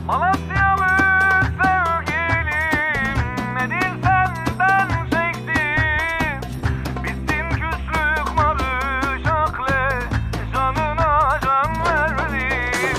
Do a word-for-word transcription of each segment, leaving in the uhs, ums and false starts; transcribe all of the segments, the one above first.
Malatyalı sevgilim, nedir senden çektim? Bitsin küslük barış akle, canına can verdim.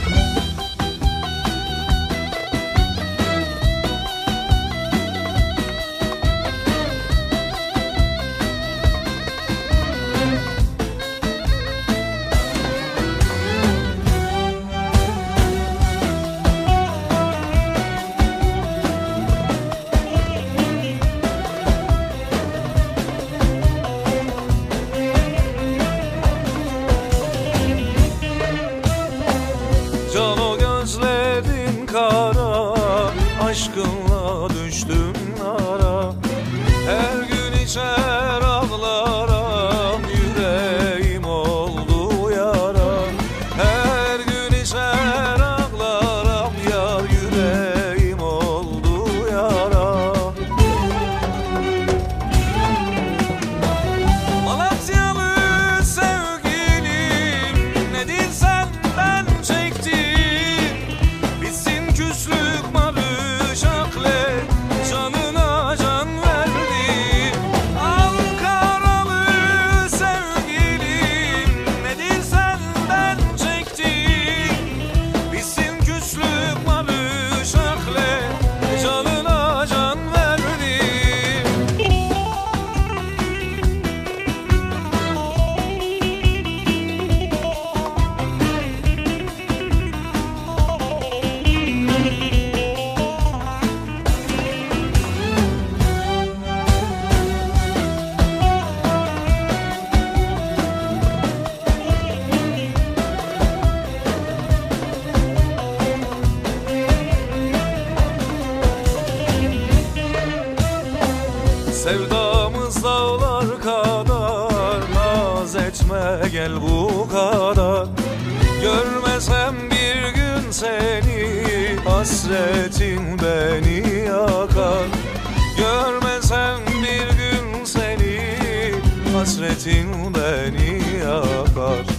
Can o gözlerin kara, aşkınla düştüm nara. Her gün içer ağlarım, yüreğim oldu yara. Her gün içer ağlarım, yar yüreğim oldu yara. Malatyalı sevgilim, nedir senden çektim? Bitsin küslük barış akle, canına can verdim. Ankaralı sevgilim, nedir senden çektim? Bitsin küslük barış akle, canına can verdim. Sevdamız dağlar kadar, naz etme gel bu kadar. Görmesem bir gün seni, hasretin beni yakar. Görmesem bir gün seni, hasretin beni yakar.